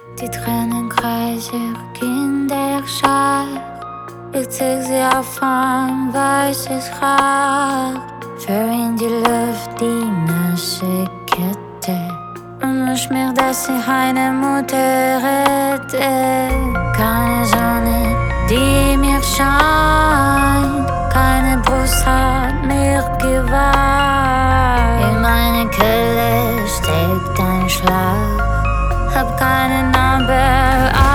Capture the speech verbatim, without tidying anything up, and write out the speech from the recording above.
Die Tränen kreisen in der Schach. Ich zieh sie auf vom weißes Grab. Für in die Luft die nasse Kette. Und ich mir, dass sie keine Mutter rette. Keine Sonne, die mir scheint. Keine Brust hat mir geweiht. In meine Kehle steckt ein Schlaf. Hab keine Narbe.